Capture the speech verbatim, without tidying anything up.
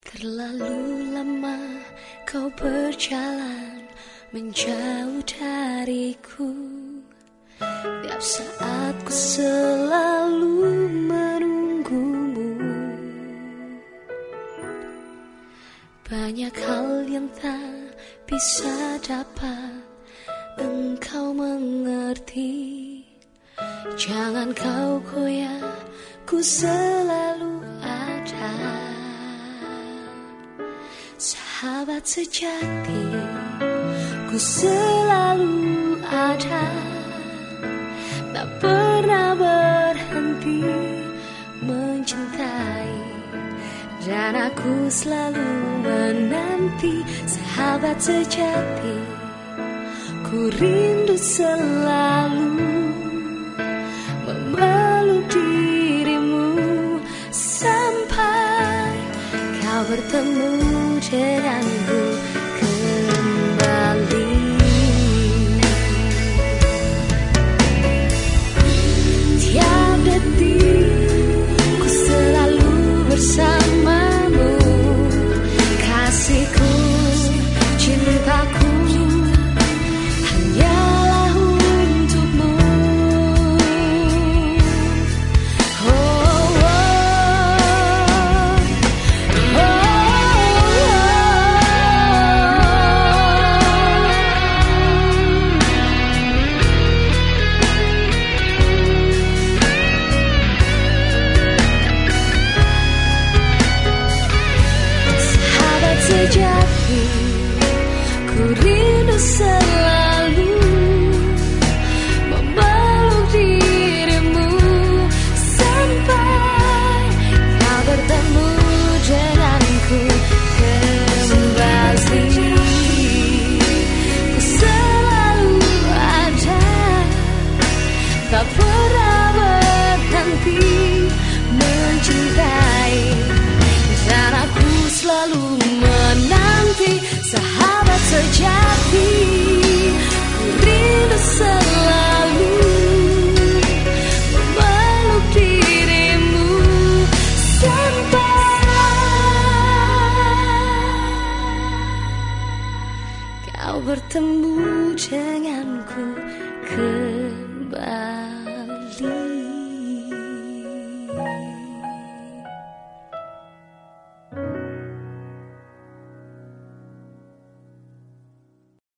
Terlalu lama kau berjalan menjauh dariku. Tiap saat ku selalu menunggumu. Banyak hal yang tak bisa dapat engkau mengerti. Jangan kau goyah, ku selalu ada. Sahabat sejati, ku selalu ada. Tak pernah berhenti mencintai, dan aku selalu menanti. Sahabat sejati, ku rindu selalu memeluk dirimu sampai kau bertemu denganku kembali. Tiap detik ku selalu bersamamu, kasihku, cintaku hanyalah untukmu. Oh, oh, oh, sahabat sejati, ku rindu selalu memeluk dirimu sampai kau bertemu denganku kembali. Ku selalu ada, tak pernah berhenti mencintai, dan aku selalu menanti. Sahabat sejati,